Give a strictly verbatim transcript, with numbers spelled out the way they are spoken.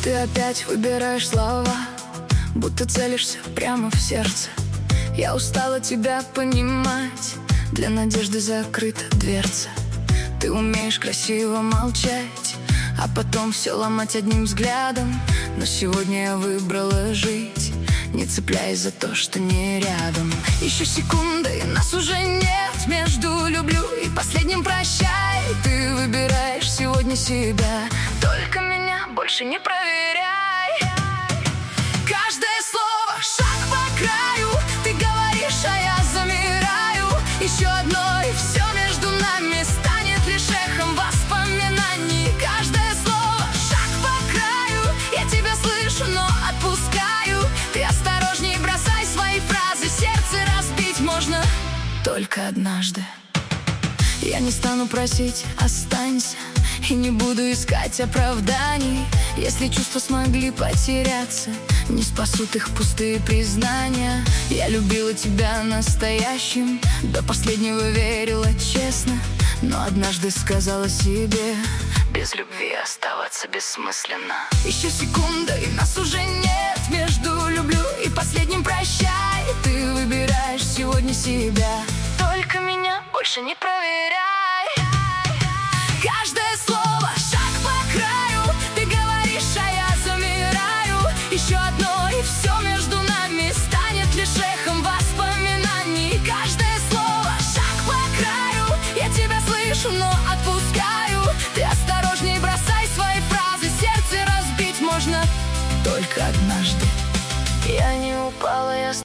Ты опять выбираешь слова, будто целишься прямо в сердце. Я устала тебя понимать, для надежды закрыта дверца. Ты умеешь красиво молчать, а потом все ломать одним взглядом. Но сегодня я выбрала жить, не цепляясь за то, что не рядом. Еще секунда, и нас уже нет между люблю и последним прощай. Ты выбираешь сегодня себя, только меня больше не проверяй. Каждое слово — шаг по краю. Ты говоришь, а я замираю. Еще одно, и все между нами станет лишь эхом воспоминаний. Каждое слово — шаг по краю. Я тебя слышу, но отпускаю. Ты осторожней бросай свои фразы, сердце разбить можно только однажды. Я не стану просить «останься», и не буду искать оправданий. Если чувства смогли потеряться, не спасут их пустые признания. Я любила тебя настоящим, до последнего верила честно, но однажды сказала себе: без любви оставаться бессмысленно. Еще секунда, и нас уже нет между люблю и последним прощай. Ты выбираешь сегодня себя, только меня больше не проверяй.